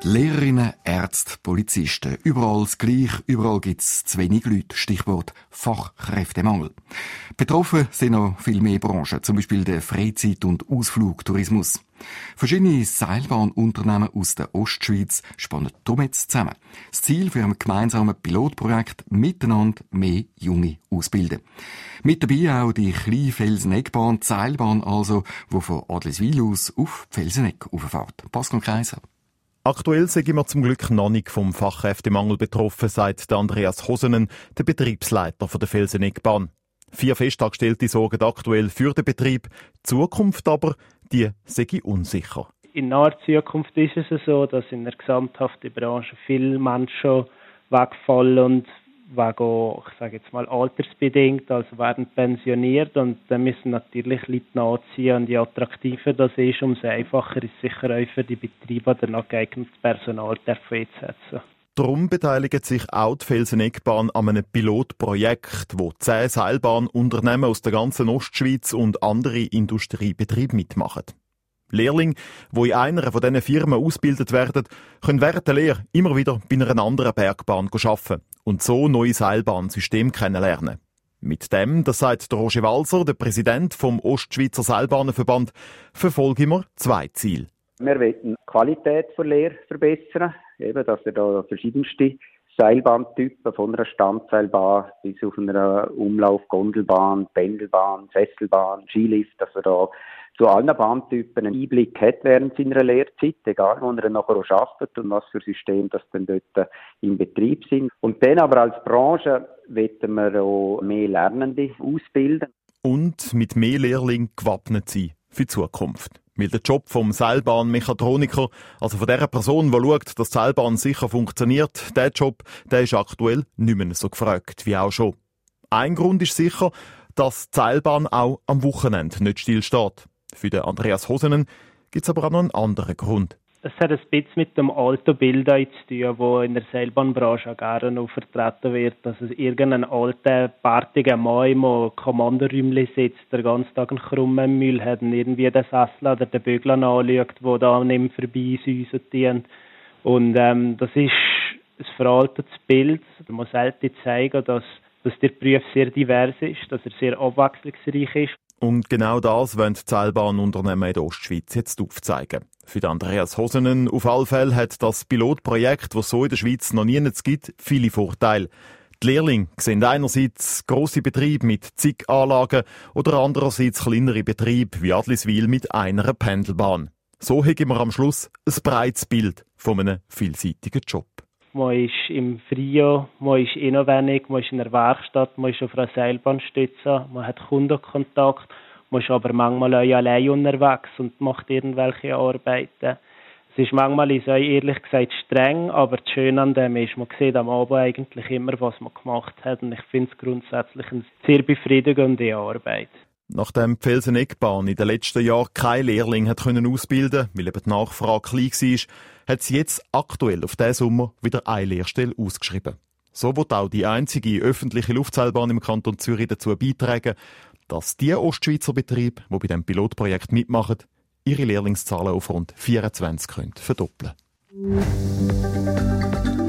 Lehrerinnen, Ärzte, Polizisten. Überall das Gleiche, überall gibt es zu wenig Leute. Stichwort Fachkräftemangel. Betroffen sind noch viel mehr Branchen, zum Beispiel der Freizeit- und Ausflugtourismus. Verschiedene Seilbahnunternehmen aus der Ostschweiz spannen darum jetzt zusammen. Das Ziel für ein gemeinsames Pilotprojekt: miteinander mehr Junge ausbilden. Mit dabei auch die kleine Felseneggbahn, die Seilbahn also, die von Adliswil aus auf Felsenegg rauffährt. Pascal Kaiser. Aktuell sind wir zum Glück noch nicht vom Fachkräftemangel betroffen, sagt Andreas Hosenen, der Betriebsleiter der Felseneggbahn. 4 Festangestellte sorgen aktuell für den Betrieb. Die Zukunft aber, die sei unsicher. In naher Zukunft ist es so, dass in der gesamthaften Branche viele Menschen wegfallen und wegen, ich sage jetzt mal, altersbedingt, also werden pensioniert, und dann müssen natürlich Leute nachziehen, und je attraktiver das ist, umso einfacher ist es sicher auch für die Betriebe, danach geeignetes Personal einzusetzen. Darum beteiligt sich auch die Felseneggbahn an einem Pilotprojekt, wo 10 Seilbahnunternehmen aus der ganzen Ostschweiz und andere Industriebetriebe mitmachen. Lehrlinge, die in einer von diesen Firmen ausgebildet werden, können während der Lehre immer wieder bei einer anderen Bergbahn arbeiten und so neue Seilbahnsysteme kennenlernen. Mit dem, das sagt der Roger Walser, der Präsident vom Ostschweizer Seilbahnenverband, verfolgen wir 2 Ziele. Wir wollen die Qualität der Lehre verbessern, eben, dass wir da verschiedenste Seilbahntypen von einer Standseilbahn bis auf einer Umlauf-Gondelbahn, Pendelbahn, Sesselbahn, Skilift, dass wir da zu allen Bahntypen einen Einblick hat während seiner Lehrzeit, egal wo er nachher auch arbeitet und was für Systeme das dann dort im Betrieb sind. Und dann aber als Branche wollen wir auch mehr Lernende ausbilden. Und mit mehr Lehrlingen gewappnet sein für die Zukunft. Weil der Job vom Seilbahnmechatroniker, also von der Person, die schaut, dass die Seilbahn sicher funktioniert, der Job, der ist aktuell nicht mehr so gefragt wie auch schon. Ein Grund ist sicher, dass die Seilbahn auch am Wochenende nicht stillsteht. Für den Andreas Hosenen gibt es aber auch noch einen anderen Grund. Es hat ein bisschen mit dem alten Bild zu tun, das in der Seilbahnbranche gerne noch vertreten wird, dass es irgendein alter, bärtiger Mann im Kommandoräumchen sitzt, der ganzen Tag einen krummen Müll hat und irgendwie den Sessel oder den Bügel anschaut, der da nicht vorbei säuselt. Und das ist ein veraltetes Bild. Man muss selten zeigen, dass der Beruf sehr divers ist, dass er sehr abwechslungsreich ist. Und genau das wollen die Seilbahnunternehmen in der Ostschweiz jetzt aufzeigen. Für Andreas Hosenen auf alle Fälle hat das Pilotprojekt, das es so in der Schweiz noch nie gibt, viele Vorteile. Die Lehrlinge sehen einerseits grosse Betriebe mit zig Anlagen oder andererseits kleinere Betriebe wie Adliswil mit einer Pendelbahn. So haben wir am Schluss ein breites Bild von einem vielseitigen Job. Man ist im Frio, man ist inwendig, man ist in der Werkstatt, man ist auf einer Seilbahnstütze, man hat Kundenkontakt, man ist aber manchmal auch allein unterwegs und macht irgendwelche Arbeiten. Es ist manchmal, ehrlich gesagt, streng, aber das Schöne an dem ist, man sieht am Abend eigentlich immer, was man gemacht hat, und ich finde es grundsätzlich eine sehr befriedigende Arbeit. Nachdem die Felseneggbahn in den letzten Jahren keine Lehrlinge ausbilden konnte, weil eben die Nachfrage klein war, hat sie jetzt aktuell auf diesen Sommer wieder eine Lehrstelle ausgeschrieben. So wird auch die einzige öffentliche Luftseilbahn im Kanton Zürich dazu beitragen, dass die Ostschweizer Betriebe, die bei diesem Pilotprojekt mitmachen, ihre Lehrlingszahlen auf rund 24 verdoppeln können.